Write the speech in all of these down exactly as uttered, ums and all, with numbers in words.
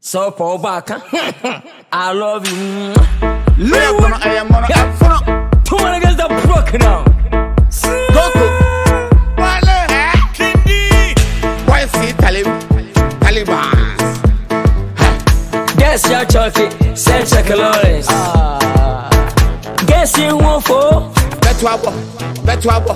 So for back, I love you. Live on I am on a front. Two niggas that broke now. Goku. Wale. Kindi. Why see Talib? Taliban. Guess your trophy, send check Lawrence. Guess you want for? Bet wabo. Bet wabo.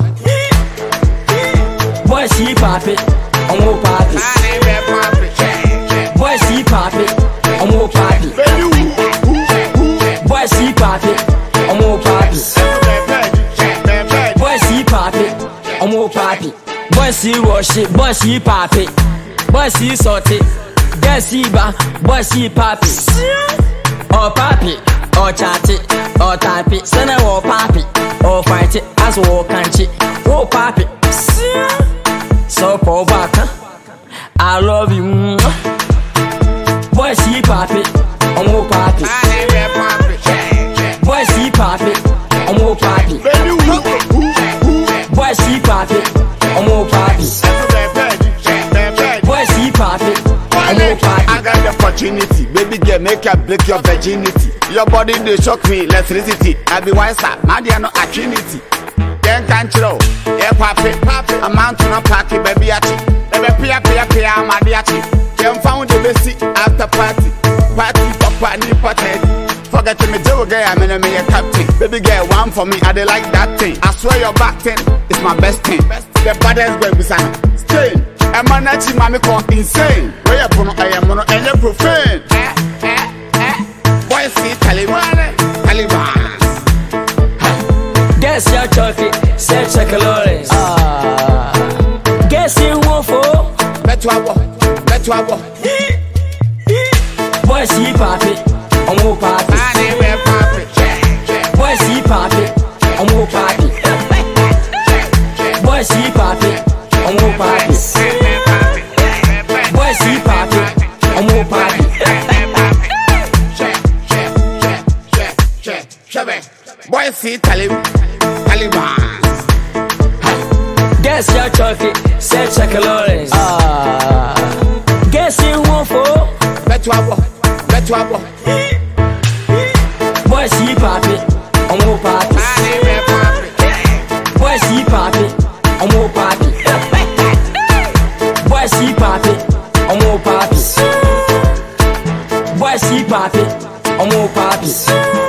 Boy, see papi, I'm more papi. I never papi. Boy, see papi, I'm more papi. Boy, see papi, I'm more papi. Boy, see papi, I'm more papi. Boy, see wash it, boy, see papi. Boy, see salty, girl see ba, boy, see papi. Oh papi, oh chatty, oh typey. Send a war papi, oh fight it, as war country. Oh papi. So for back, I love you. Boy, see papi, I'm more papi. Boy, see papi, I'm more papi. Boy, see papi, I'm more papi. Boy, see papi, I'm more papi. I got the opportunity, baby girl, make you break your virginity. Your body they shock me, electricity. I be wiser, my dear no affinity. Then can't you? Yeah, papi, papi. A man to not party, baby, achi. Baby, pia, pia, pia, my dear achi. Then found the basic after party. Party, papa, ni party. Forget me, Joe, girl, I'm in a me a captain. Baby girl, one for me, I they like that thing. I swear your back thing is my best thing. The baddest baby, son. Stay. I'm a nachi, mommy, call insane. Where you put I am on any profane. Eh, eh, eh. Boy, see, Taliban, Taliban. Guess your trophy, send check Lawrence. Guess you want for? Bet wabo, bet wabo. Boy, see papi, I'm more papi. I never papi. Boy, see papi, I'm more papi. Boy, see papi, I'm more papi. Boy, see papi, I'm more papi. Boy, see Talib, Taliban. Guess your trophy, send check Lawrence. Guess you want for? Bet wabo, bet wabo. Boy, see papi, I'm more papi. I never papi. Boy, see papi, I'm more papi. Boy, see papi, I'm more papi. Boy, see papi, I'm more papi.